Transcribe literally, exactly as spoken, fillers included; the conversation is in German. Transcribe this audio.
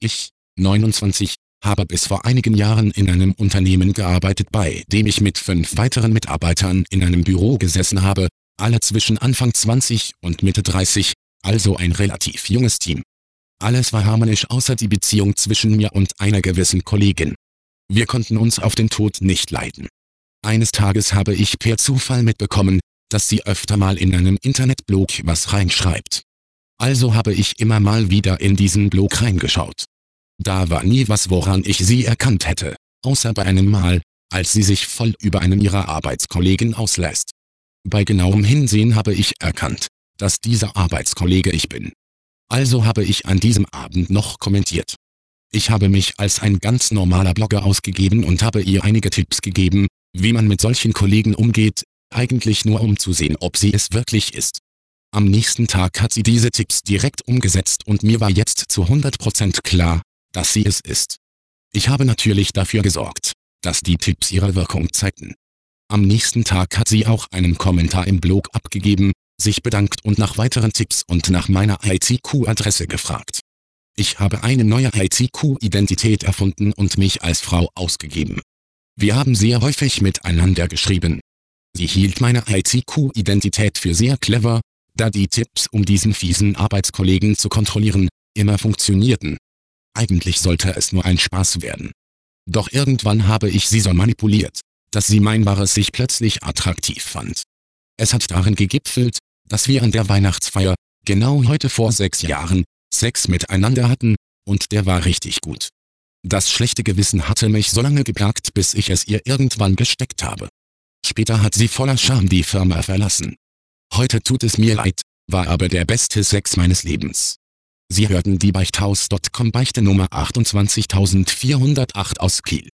Ich, neunundzwanzig, habe bis vor einigen Jahren in einem Unternehmen gearbeitet, bei dem ich mit fünf weiteren Mitarbeitern in einem Büro gesessen habe, alle zwischen Anfang zwanzig und Mitte dreißig, also ein relativ junges Team. Alles war harmonisch außer die Beziehung zwischen mir und einer gewissen Kollegin. Wir konnten uns auf den Tod nicht leiden. Eines Tages habe ich per Zufall mitbekommen, dass sie öfter mal in einem Internetblog was reinschreibt. Also habe ich immer mal wieder in diesen Blog reingeschaut. Da war nie was, woran ich sie erkannt hätte, außer bei einem Mal, als sie sich voll über einen ihrer Arbeitskollegen auslässt. Bei genauem Hinsehen habe ich erkannt, dass dieser Arbeitskollege ich bin. Also habe ich an diesem Abend noch kommentiert. Ich habe mich als ein ganz normaler Blogger ausgegeben und habe ihr einige Tipps gegeben, wie man mit solchen Kollegen umgeht, eigentlich nur um zu sehen, ob sie es wirklich ist. Am nächsten Tag hat sie diese Tipps direkt umgesetzt und mir war jetzt zu hundert Prozent klar, dass sie es ist. Ich habe natürlich dafür gesorgt, dass die Tipps ihre Wirkung zeigten. Am nächsten Tag hat sie auch einen Kommentar im Blog abgegeben, sich bedankt und nach weiteren Tipps und nach meiner I C Q-Adresse gefragt. Ich habe eine neue I C Q-Identität erfunden und mich als Frau ausgegeben. Wir haben sehr häufig miteinander geschrieben. Sie hielt meine I C Q-Identität für sehr clever, da die Tipps, um diesen fiesen Arbeitskollegen zu kontrollieren, immer funktionierten. Eigentlich sollte es nur ein Spaß werden. Doch irgendwann habe ich sie so manipuliert, dass sie mein Wahres sich plötzlich attraktiv fand. Es hat darin gegipfelt, dass wir an der Weihnachtsfeier, genau heute vor sechs Jahren, Sex miteinander hatten, und der war richtig gut. Das schlechte Gewissen hatte mich so lange geplagt, bis ich es ihr irgendwann gesteckt habe. Später hat sie voller Scham die Firma verlassen. Heute tut es mir leid, war aber der beste Sex meines Lebens. Sie hörten die Beichthaus Punkt com Beichte Nummer achtundzwanzigtausendvierhundertacht aus Kiel.